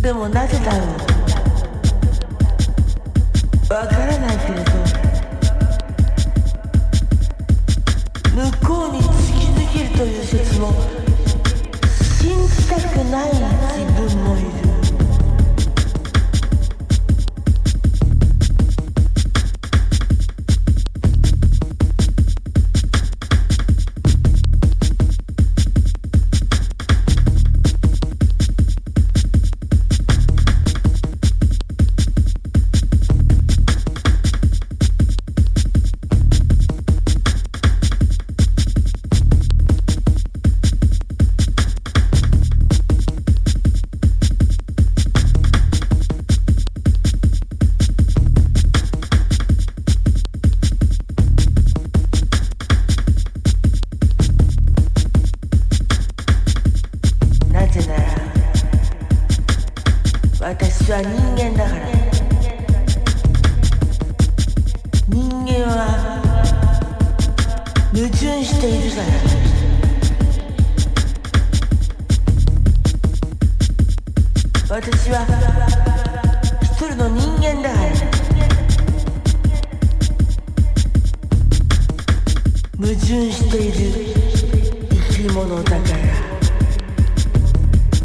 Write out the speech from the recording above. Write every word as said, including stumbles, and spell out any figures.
でもなぜだろう、わからないけれど、向こうに突き抜けるという説も信じたくない自分もいる。私は人間だから。人間は矛盾しているから。私は一人の人間だから。矛盾している生き物だから。